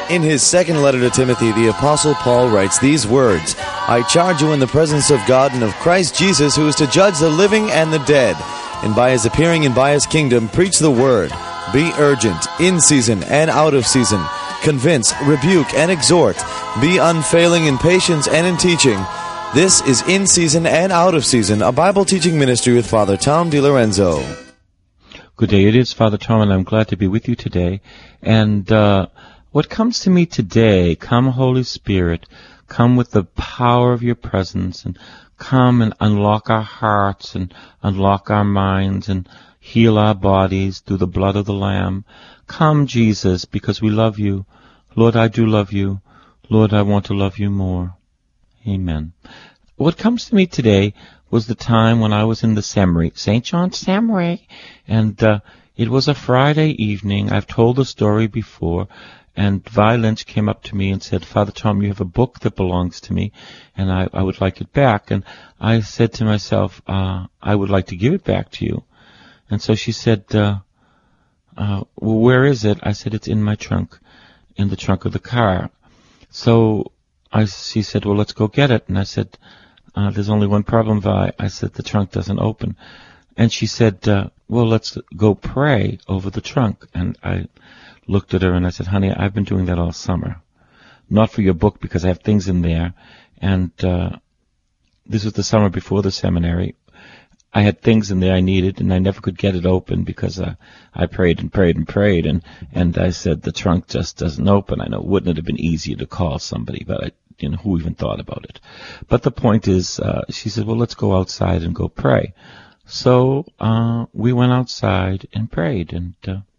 In his second letter to Timothy, the Apostle Paul writes these words, I charge you in the presence of God and of Christ Jesus, who is to judge the living and the dead, and by his appearing and by his kingdom, preach the word. Be urgent, in season and out of season. Convince, rebuke, and exhort. Be unfailing in patience and in teaching. This is In Season and Out of Season, a Bible teaching ministry with Father Tom DiLorenzo. Good day, it is Father Tom, and I'm glad to be with you today. And what comes to me today, come Holy Spirit, come with the power of your presence, and come and unlock our hearts and unlock our minds and heal our bodies through the blood of the Lamb. Come, Jesus, because we love you. Lord, I do love you. Lord, I want to love you more. Amen. What comes to me today was the time when I was in the seminary, St. John's Seminary, and it was a Friday evening. I've told the story before, and Vi Lynch came up to me and said, Father Tom, you have a book that belongs to me, and I would like it back. And I said to myself, I would like to give it back to you. And so she said, well, where is it? I said, it's in my trunk, in the trunk of the car. So she said, well, let's go get it. And I said, there's only one problem, Vi. I said, the trunk doesn't open. And she said, well, let's go pray over the trunk. And I looked at her and I said, honey, I've been doing that all summer. Not for your book, because I have things in there. And this was the summer before the seminary. I had things in there I needed, and I never could get it open because I prayed and prayed and prayed. And I said, the trunk just doesn't open. I know, wouldn't it have been easier to call somebody, but who even thought about it? But the point is, she said, well, let's go outside and go pray. So we went outside and prayed, and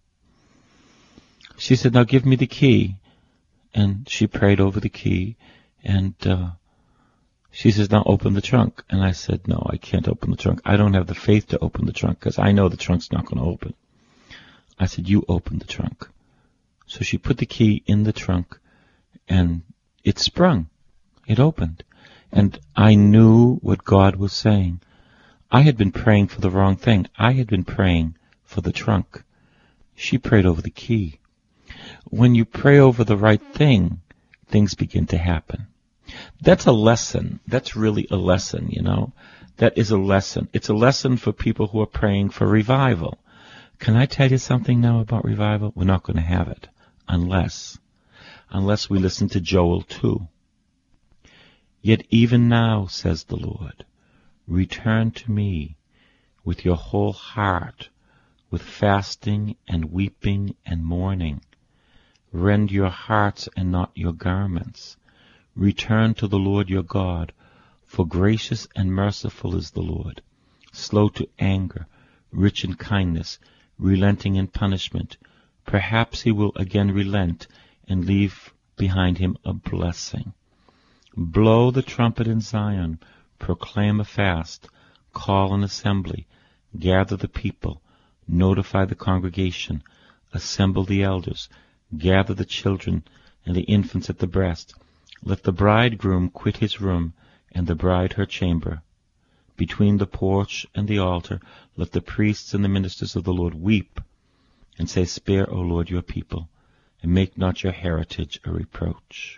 she said, now give me the key. And she prayed over the key, and she says, now open the trunk. And I said, no, I can't open the trunk. I don't have the faith to open the trunk, because I know the trunk's not going to open. I said, you open the trunk. So she put the key in the trunk, and it sprung. It opened. And I knew what God was saying. I had been praying for the wrong thing. I had been praying for the trunk. She prayed over the key. When you pray over the right thing, things begin to happen. That's a lesson. That's really a lesson, That is a lesson. It's a lesson for people who are praying for revival. Can I tell you something now about revival? We're not going to have it unless we listen to Joel 2. Yet even now, says the Lord, return to me with your whole heart, with fasting and weeping and mourning. Rend your hearts and not your garments. Return to the Lord your God, for gracious and merciful is the Lord, slow to anger, rich in kindness, relenting in punishment. Perhaps he will again relent and leave behind him a blessing. Blow the trumpet in Zion, proclaim a fast, call an assembly, gather the people, notify the congregation, assemble the elders, gather the children and the infants at the breast. Let the bridegroom quit his room, and the bride her chamber. Between the porch and the altar, let the priests and the ministers of the Lord weep, and say, spare, O Lord, your people, and make not your heritage a reproach.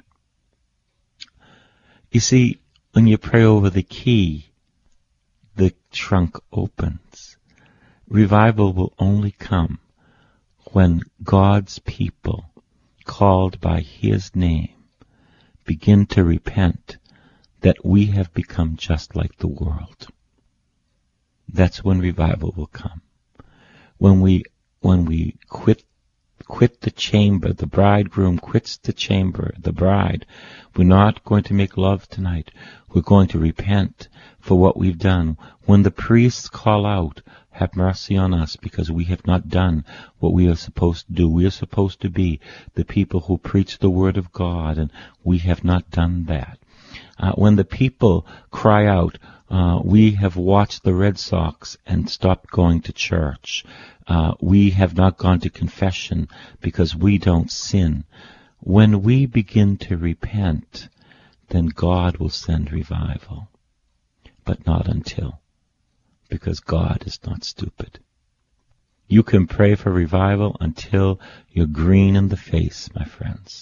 You see, when you pray over the key, the trunk opens. Revival will only come when God's people, called by his name, begin to repent that we have become just like the world. That's when revival will come. When we quit the chamber, the bridegroom quits the chamber, the bride. We're not going to make love tonight. We're going to repent for what we've done. When the priests call out, have mercy on us, because we have not done what we are supposed to do. We are supposed to be the people who preach the word of God, and we have not done that. When the people cry out, we have watched the Red Sox and stopped going to church. We have not gone to confession because we don't sin. When we begin to repent, then God will send revival. But not until. Because God is not stupid. You can pray for revival until you're green in the face, my friends.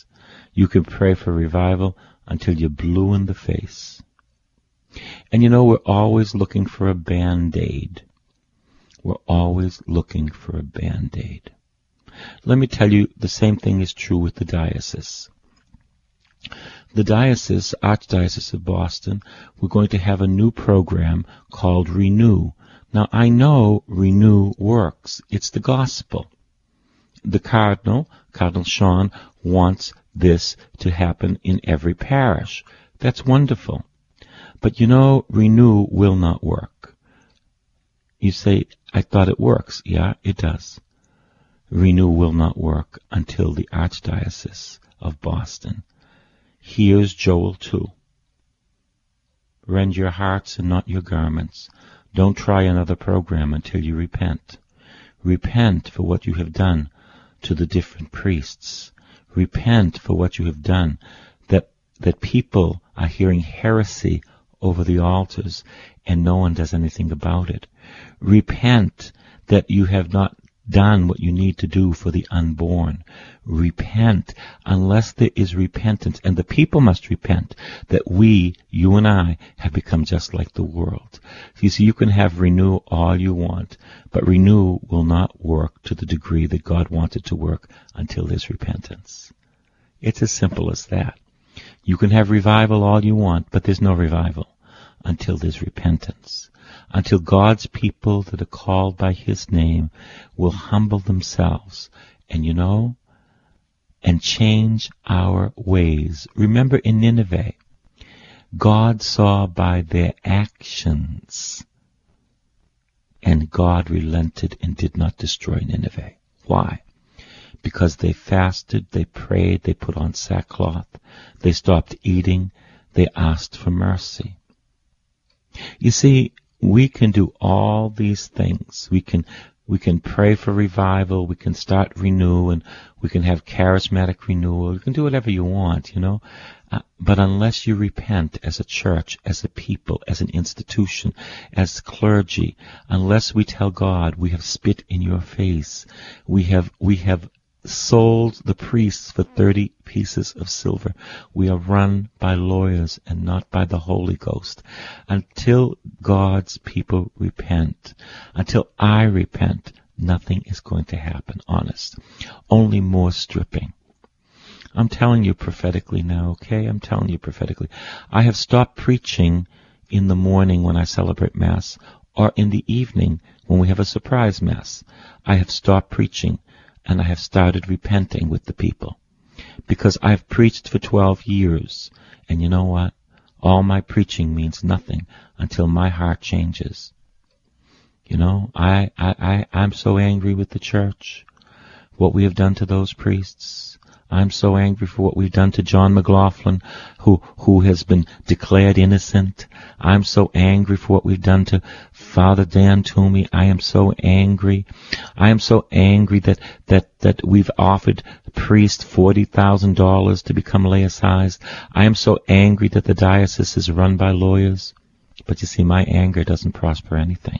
You can pray for revival until you're blue in the face. And you know, we're always looking for a Band-Aid. We're always looking for a Band-Aid. Let me tell you, the same thing is true with the diocese. The diocese, Archdiocese of Boston, we're going to have a new program called Renew. Now, I know Renew works. It's the gospel. The Cardinal Sean, wants this to happen in every parish. That's wonderful. But you know, Renew will not work. You say, I thought it works. Yeah, it does. Renew will not work until the Archdiocese of Boston hears Joel 2. Rend your hearts and not your garments. Don't try another program until you repent. Repent for what you have done to the different priests. Repent for what you have done, that people are hearing heresy over the altars and no one does anything about it. Repent that you have not done what you need to do for the unborn. Repent, unless there is repentance, and the people must repent, that we, you and I, have become just like the world. You see, you can have Renew all you want, but Renew will not work to the degree that God wants it to work until there's repentance. It's as simple as that. You can have revival all you want, but there's no revival until there's repentance. Until God's people that are called by His name will humble themselves and, you know, and change our ways. Remember in Nineveh, God saw by their actions, and God relented and did not destroy Nineveh. Why? Because they fasted, they prayed, they put on sackcloth, they stopped eating, they asked for mercy. You see, we can do all these things. We can pray for revival, we can start Renew, and we can have charismatic renewal. You can do whatever you want, you know. But unless you repent as a church, as a people, as an institution, as clergy, unless we tell God, we have spit in your face, we have sold the priests for 30 pieces of silver. We are run by lawyers and not by the Holy Ghost. Until God's people repent, until I repent, nothing is going to happen, honest. Only more stripping. I'm telling you prophetically now, okay? I'm telling you prophetically. I have stopped preaching in the morning when I celebrate Mass, or in the evening when we have a surprise Mass. I have stopped preaching. And I have started repenting with the people. Because I've preached for 12 years. And you know what? All my preaching means nothing until my heart changes. You know, I'm so angry with the church. What we have done to those priests. I'm so angry for what we've done to John McLaughlin, who has been declared innocent. I'm so angry for what we've done to Father Dan Toomey. I am so angry. I am so angry that we've offered the priest $40,000 to become laicized. I am so angry that the diocese is run by lawyers. But you see, my anger doesn't prosper anything.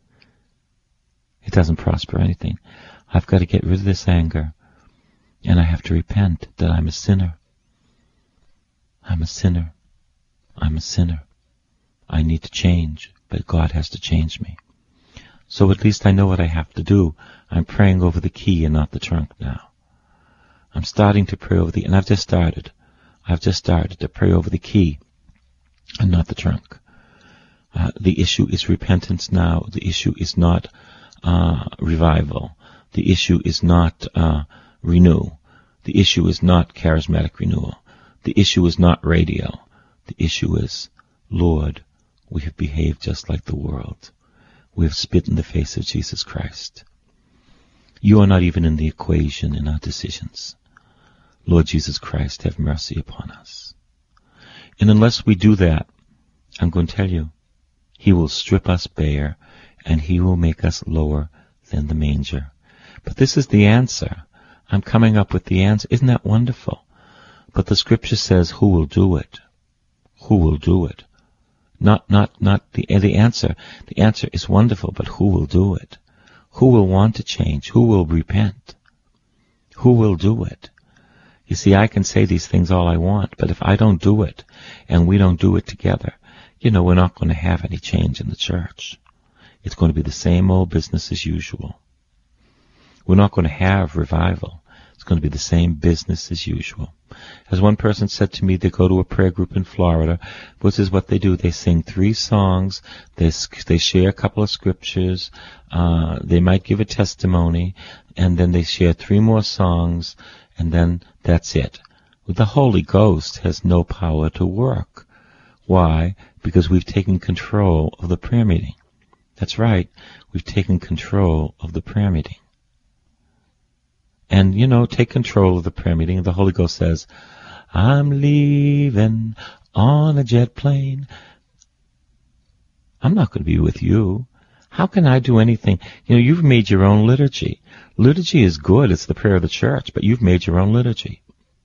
It doesn't prosper anything. I've got to get rid of this anger. And I have to repent that I'm a sinner. I'm a sinner. I'm a sinner. I need to change, but God has to change me. So at least I know what I have to do. I'm praying over the key and not the trunk now. I'm starting to pray over and I've just started to pray over the key and not the trunk. The issue is repentance now. The issue is not revival. The issue is not Renew. The issue is not charismatic renewal. The issue is not radio. The issue is, Lord, we have behaved just like the world. We have spit in the face of Jesus Christ. You are not even in the equation in our decisions. Lord Jesus Christ, have mercy upon us. And unless we do that, I'm going to tell you, He will strip us bare and He will make us lower than the manger. But this is the answer. I'm coming up with the answer. Isn't that wonderful? But the scripture says, who will do it? Who will do it? Not the answer. The answer is wonderful, but who will do it? Who will want to change? Who will repent? Who will do it? You see, I can say these things all I want, but if I don't do it, and we don't do it together, we're not going to have any change in the church. It's going to be the same old business as usual. We're not going to have revival. It's going to be the same business as usual. As one person said to me, they go to a prayer group in Florida. This is what they do. They sing 3 songs. They share a couple of scriptures. They might give a testimony. And then they share 3 more songs. And then that's it. The Holy Ghost has no power to work. Why? Because we've taken control of the prayer meeting. That's right. We've taken control of the prayer meeting. And, take control of the prayer meeting. And the Holy Ghost says, I'm leaving on a jet plane. I'm not going to be with you. How can I do anything? You've made your own liturgy. Liturgy is good. It's the prayer of the church. But you've made your own liturgy.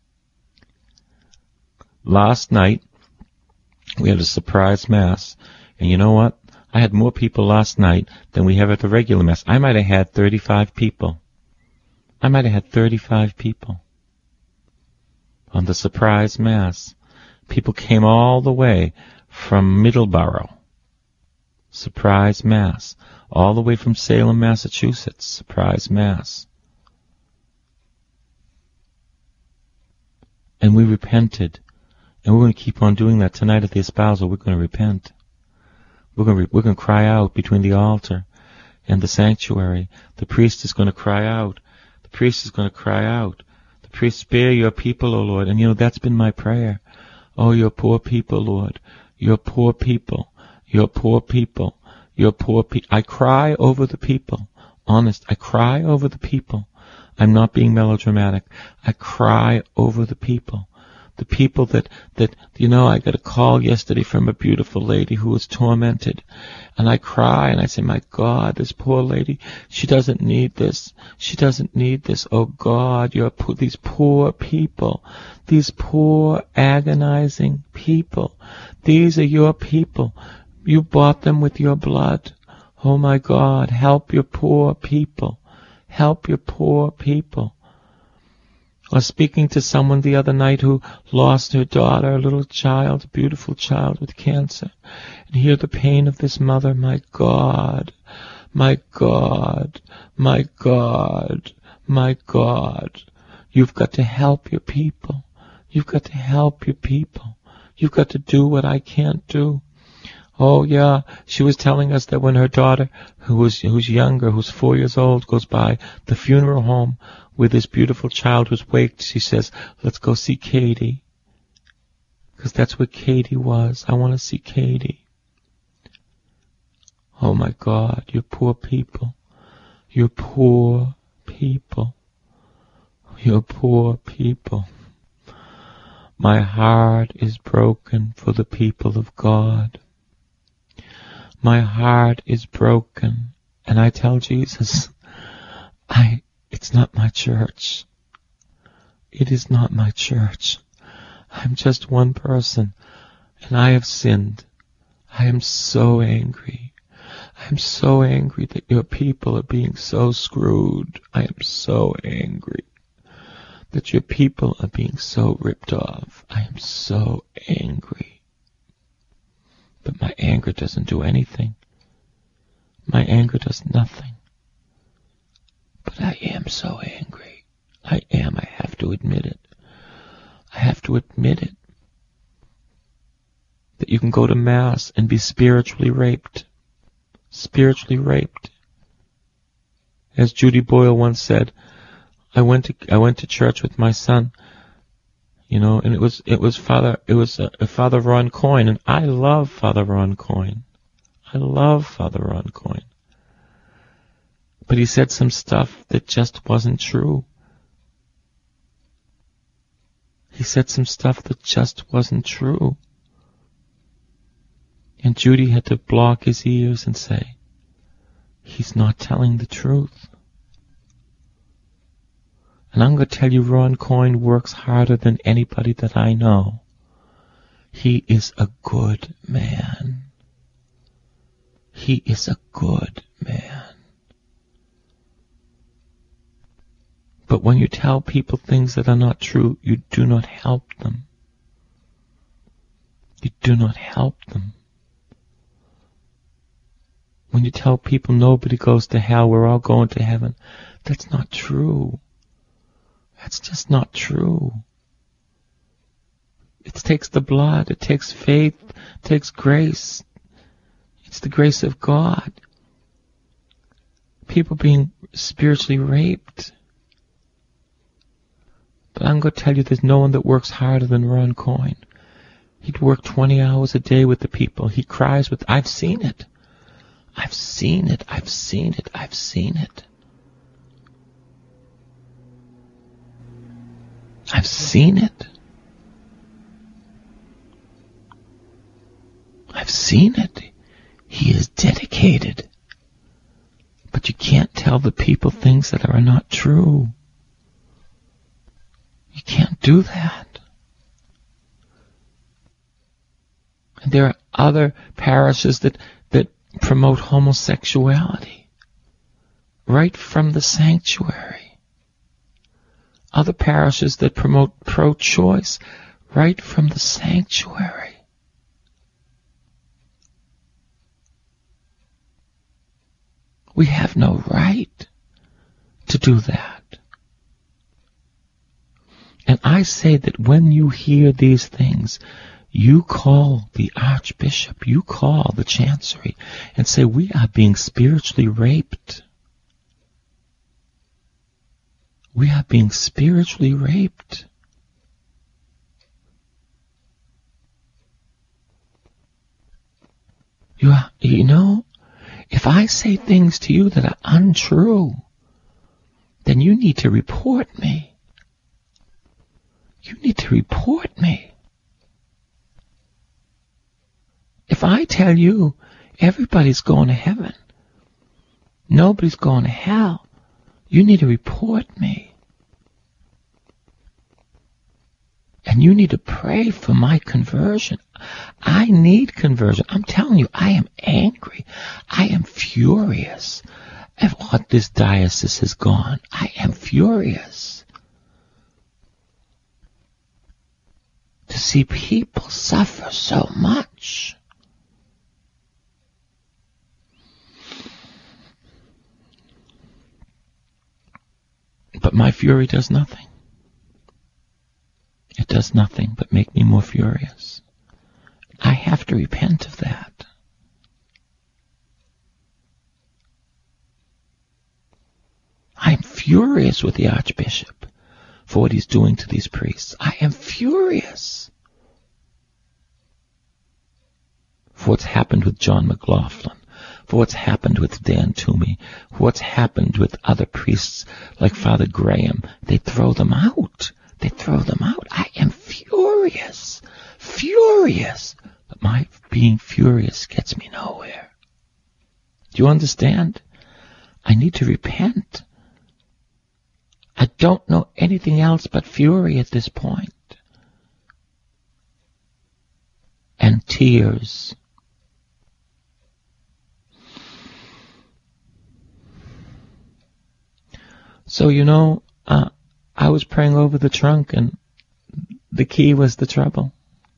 Last night, we had a surprise Mass. And you know what? I had more people last night than we have at the regular Mass. I might have had 35 people. I might have had 35 people on the surprise Mass. People came all the way from Middleborough. Surprise Mass. All the way from Salem, Massachusetts. Surprise Mass. And we repented. And we're going to keep on doing that tonight at the espousal. We're going to repent. We're going to cry out between the altar and the sanctuary. The priest is going to cry out. The priest is going to cry out. The priest, spare your people, O Lord. And that's been my prayer. Oh, your poor people, Lord. Your poor people. Your poor people. Your poor people. I cry over the people. Honest, I cry over the people. I'm not being melodramatic. I cry over the people. The people that I got a call yesterday from a beautiful lady who was tormented. And I cry and I say, my God, this poor lady, she doesn't need this. She doesn't need this. Oh God, these poor people, these poor agonizing people. These are your people. You bought them with your blood. Oh my God, help your poor people. Help your poor people. I was speaking to someone the other night who lost her daughter, a little child, a beautiful child with cancer. And hear the pain of this mother. My God, my God, my God, my God. You've got to help your people. You've got to help your people. You've got to do what I can't do. Oh yeah, she was telling us that when her daughter, who's younger, who's 4 years old, goes by the funeral home with this beautiful child who's waked, she says, let's go see Katie. Because that's where Katie was. I want to see Katie. Oh my God, you poor people. You poor people. You poor people. My heart is broken for the people of God. My heart is broken. And I tell Jesus, it's not my church. It is not my church. I'm just one person, and I have sinned. I am so angry. I'm so angry that your people are being so screwed. I am so angry that your people are being so ripped off. I am so angry. But my anger doesn't do anything. My anger does nothing. But I am so angry. I am. I have to admit it. I have to admit it. That you can go to Mass and be spiritually raped. Spiritually raped. As Judy Boyle once said, I went to church with my son, and it was Father Ron Coyne, and I love Father Ron Coyne. I love Father Ron Coyne. But he said some stuff that just wasn't true. He said some stuff that just wasn't true. And Judy had to block his ears and say, he's not telling the truth. And I'm going to tell you, Ron Coyne works harder than anybody that I know. He is a good man. He is a good man. But when you tell people things that are not true, you do not help them. You do not help them. When you tell people nobody goes to hell, we're all going to heaven, that's not true. That's just not true. It takes the blood, it takes faith, it takes grace. It's the grace of God. People being spiritually raped. But I'm going to tell you, there's no one that works harder than Ron Coyne. He'd work 20 hours a day with the people. He cries with, I've seen it. I've seen it. I've seen it. I've seen it. I've seen it. I've seen it. He is dedicated. But you can't tell the people things that are not true. You can't do that. And there are other parishes that promote homosexuality right from the sanctuary. Other parishes that promote pro-choice right from the sanctuary. We have no right to do that. And I say that when you hear these things, you call the Archbishop, you call the Chancery, and say, we are being spiritually raped. We are being spiritually raped. You know, if I say things to you that are untrue, then you need to report me. You need to report me. If I tell you everybody's going to heaven, nobody's going to hell, you need to report me. And you need to pray for my conversion. I need conversion. I'm telling you, I am angry. I am furious at what this diocese has gone. I am furious to see people suffer so much. But my fury does nothing. It does nothing but make me more furious. I have to repent of that. I'm furious with the Archbishop for what he's doing to these priests. I am furious for what's happened with John McLaughlin, for what's happened with Dan Toomey, for what's happened with other priests like Father Graham. They throw them out. They throw them out. I am furious. Furious. But my being furious gets me nowhere. Do you understand? I need to repent. I don't know anything else but fury at this point. And tears. So, you know, I was praying over the trunk, and the key was the trouble.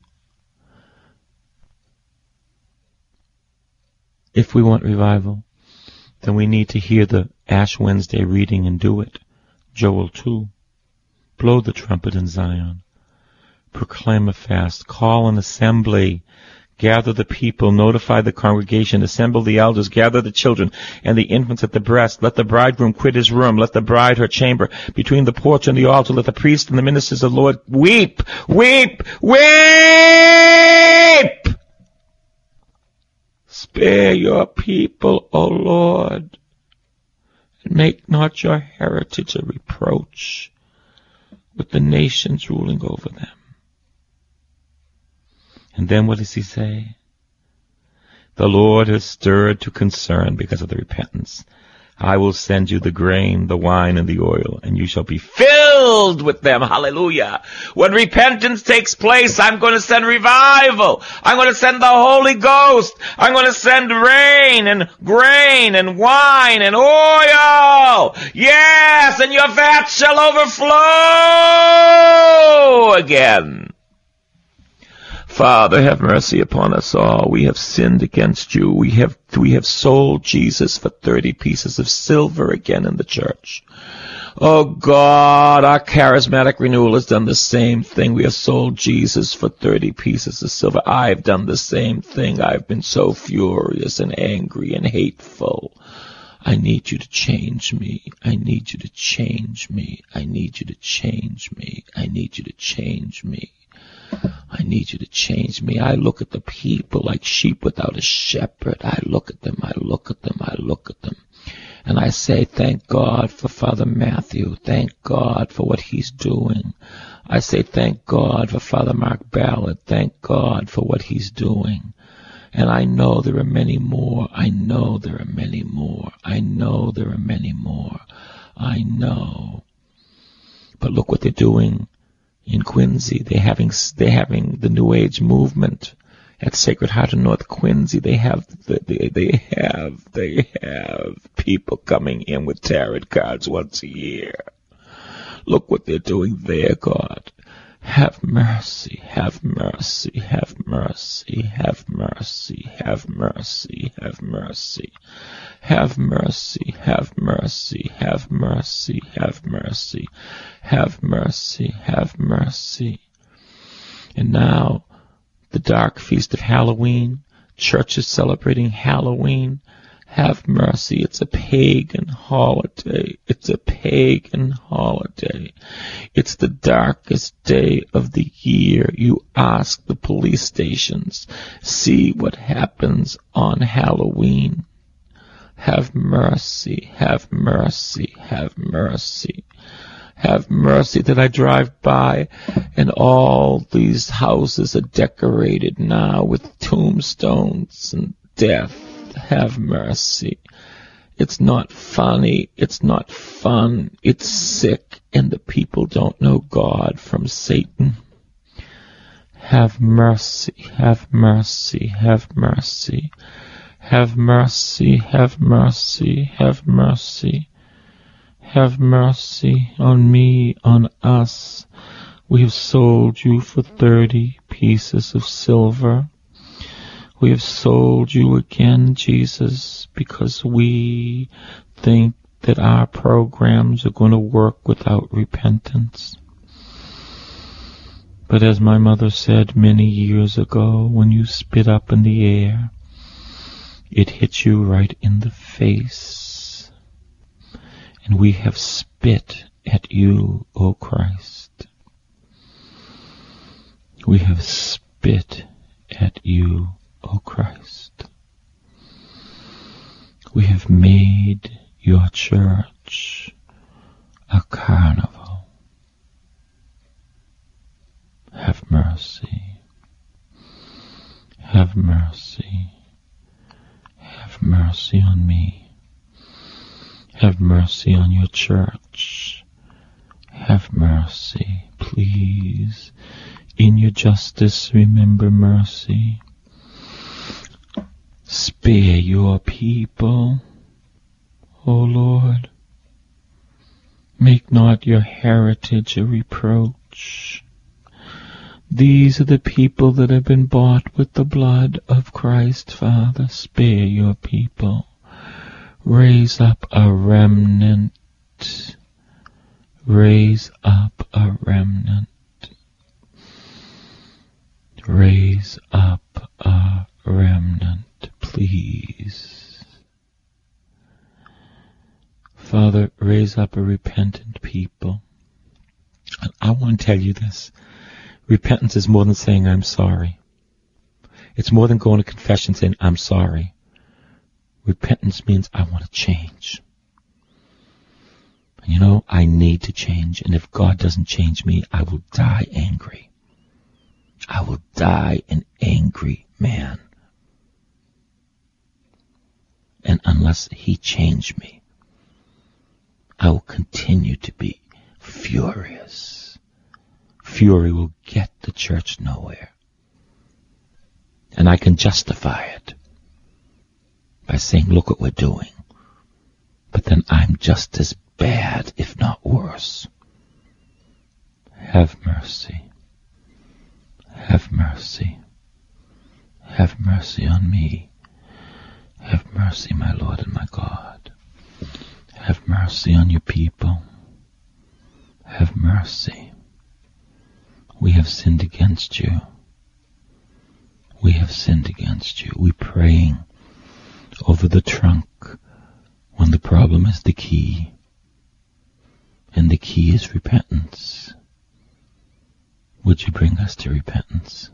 If we want revival, then we need to hear the Ash Wednesday reading and do it. Joel 2. Blow the trumpet in Zion. Proclaim a fast. Call an assembly. Gather the people, notify the congregation, assemble the elders, gather the children and the infants at the breast. Let the bridegroom quit his room. Let the bride her chamber. Between the porch and the altar, let the priest and the ministers of the Lord weep, weep, weep! Spare your people, O Lord, and make not your heritage a reproach with the nations ruling over them. And then what does he say? The Lord has stirred to concern because of the repentance. I will send you the grain, the wine, and the oil, and you shall be filled with them. Hallelujah. When repentance takes place, I'm going to send revival. I'm going to send the Holy Ghost. I'm going to send rain and grain and wine and oil. Yes, and your vat shall overflow again. Father, have mercy upon us all. We have sinned against you. We have sold Jesus for 30 pieces of silver again in the church. Oh God, our charismatic renewal has done the same thing. We have sold Jesus for 30 pieces of silver. I've done the same thing. I've been so furious and angry and hateful. I need you to change me. I need you to change me. I need you to change me. I need you to change me. I need you to change me. I look at the people like sheep without a shepherd. I look at them, I look at them, I look at them. And I say, thank God for Father Matthew. Thank God for what he's doing. I say, thank God for Father Mark Ballard. Thank God for what he's doing. And I know there are many more. I know there are many more. I know there are many more. I know. But look what they're doing. In Quincy, they're having the New Age movement at Sacred Heart of North Quincy. They have people coming in with tarot cards once a year. Look what they're doing there, God. Have mercy, have mercy, have mercy, have mercy, have mercy, have mercy. Have mercy, have mercy, have mercy, have mercy, have mercy, have mercy. And now, the dark feast of Halloween, churches celebrating Halloween. Have mercy, it's a pagan holiday. It's a pagan holiday. It's the darkest day of the year. You ask the police stations, see what happens on Halloween. Have mercy, have mercy, have mercy. Have mercy that I drive by and all these houses are decorated now with tombstones and death. Have mercy. It's not funny. It's not fun. It's sick, and the people don't know God from Satan. Have mercy. Have mercy. Have mercy. Have mercy. Have mercy. Have mercy. Have mercy on me, on us. We have sold you for 30 pieces of silver. We have sold you again, Jesus, because we think that our programs are going to work without repentance. But as my mother said many years ago, when you spit up in the air, it hits you right in the face. And we have spit at you, O Christ. We have spit at you, O Christ. We have made your church a carnival. Have mercy. Have mercy. Have mercy on me. Have mercy on your church. Have mercy, please. In your justice, remember mercy. Spare your people, O Lord. Make not your heritage a reproach. These are the people that have been bought with the blood of Christ, Father. Spare your people. Raise up a remnant. Raise up a remnant. Raise up a remnant. Please. Father, raise up a repentant people. And I want to tell you this. Repentance is more than saying, I'm sorry. It's more than going to confession saying, I'm sorry. Repentance means I want to change. And you know, I need to change. And if God doesn't change me, I will die angry. I will die an angry man. And unless He changed me. I will continue to be furious. Fury will get the church nowhere. And I can justify it by saying, look what we're doing. But then I'm just as bad, if not worse. Have mercy. Have mercy. Have mercy on me. Have mercy, my Lord and my God. Have mercy on your people. Have mercy. We have sinned against you. We have sinned against you. We're praying over the trunk when the problem is the key. And the key is repentance. Would you bring us to repentance?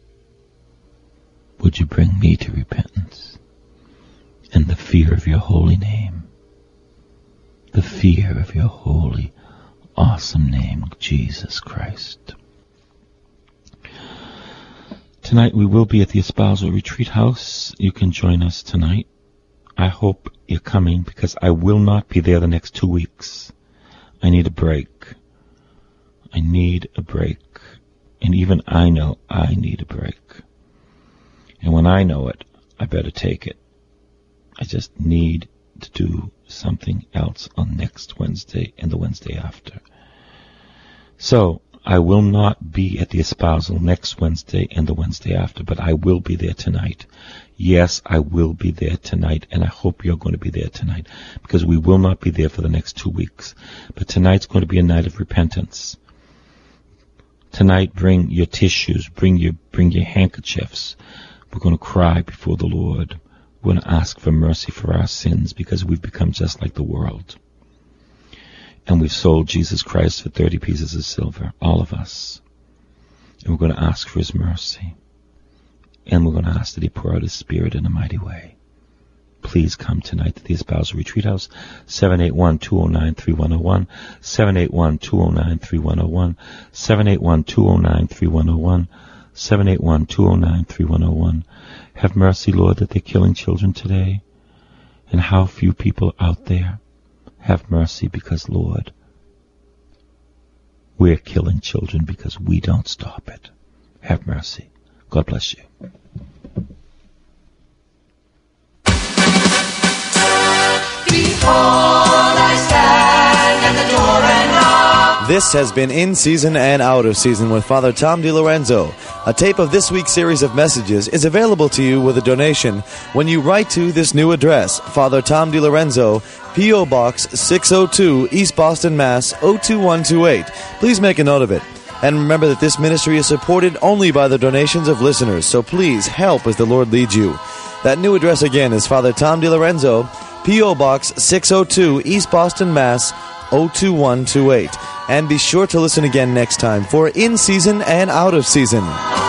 Would you bring me to repentance? And the fear of your holy name. The fear of your holy, awesome name, Jesus Christ. Tonight we will be at the Espousal Retreat House. You can join us tonight. I hope you're coming because I will not be there the next 2 weeks. I need a break. I need a break. And even I know I need a break. And when I know it, I better take it. I just need to do something else on next Wednesday and the Wednesday after. So, I will not be at the espousal next Wednesday and the Wednesday after, but I will be there tonight. Yes, I will be there tonight, and I hope you're going to be there tonight, because we will not be there for the next 2 weeks. But tonight's going to be a night of repentance. Tonight, bring your tissues, bring your handkerchiefs. We're going to cry before the Lord. We're going to ask for mercy for our sins, because we've become just like the world. And we've sold Jesus Christ for 30 pieces of silver, all of us. And we're going to ask for his mercy. And we're going to ask that he pour out his Spirit in a mighty way. Please come tonight to the Espousal Retreat House, 781-209-3101, 781-209-3101, 781-209-3101, 781-209-3101. Have mercy, Lord, that they're killing children today. And how few people out there. Have mercy because, Lord, we're killing children because we don't stop it. Have mercy. God bless you. Behold, I stand at the door and knock. This has been In Season and Out of Season with Father Tom DiLorenzo. A tape of this week's series of messages is available to you with a donation when you write to this new address, Father Tom DiLorenzo, P.O. Box 602, East Boston, Mass. 02128. Please make a note of it. And remember that this ministry is supported only by the donations of listeners, so please help as the Lord leads you. That new address again is Father Tom DiLorenzo, P.O. Box 602, East Boston, Mass. 02128. And be sure to listen again next time for In Season and Out of Season.